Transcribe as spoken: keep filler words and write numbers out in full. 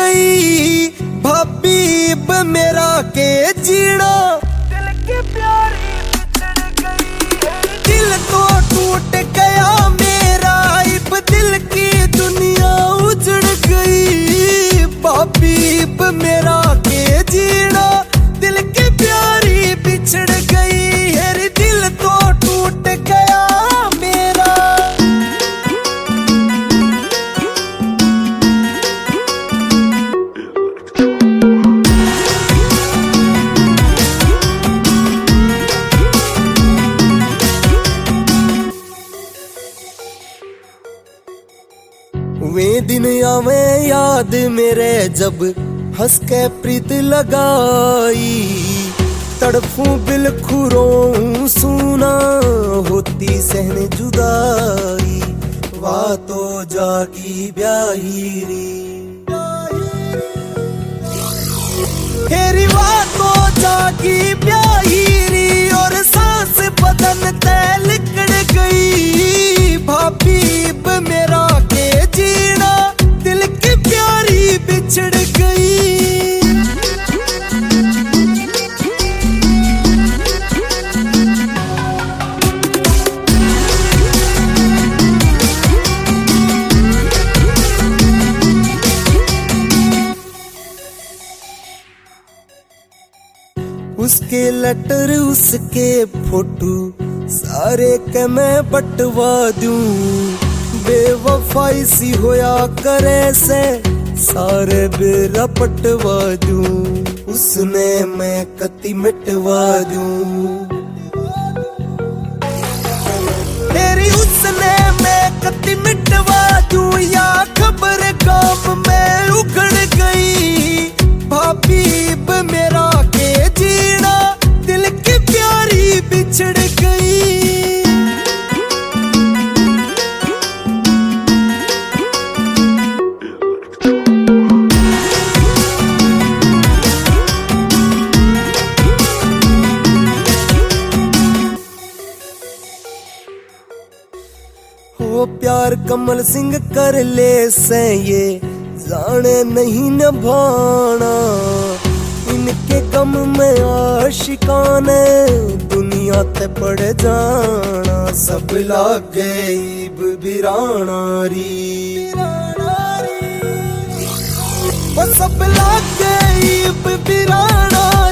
गई भाभी इब मेरा के जीना, दिल की प्यारी बिछड़ गई। दिल तो टूट गया मेरा इब दिल की दुनिया उजड़ गई भाभी इब मेरा के जीना, दिल की प्यारी बिछड़ गई हेरी दिल तो टूट गया मेरा। वे दिन आवे याद मेरे जब हंस के प्रीत लगाई, तड़फूं बिलखू रोऊं सूना होती सहन जुदाई, वाह तो जागी ब्याही री हेरी वाह तो जागी ब्याही री और सांस बदन ते लिकड़ गई भाभी इब मेरा के जीना, दिल की प्यारी बिछड़ गई। उसके लेटर उसके फोटो सारे के मैं बटवा दूं, बेवफाई सी होया करे से सारे बेरा पटवा दूं, उसने मैं कति मिटवा दूं तेरी उसने मैं कति मिटवा दूं, या खबर गांव में उखड़ गई भाभी इब मेरा के जीना, दिल की प्यारी बिछड़ गई। हो प्यार कमल सिंह कर ले से ये जाने नहीं निभाना, इनके गम में आशिकाने दुनिया ते पड़ जाना, सब लाग गई बिराना री वो सब लाग गई बिराना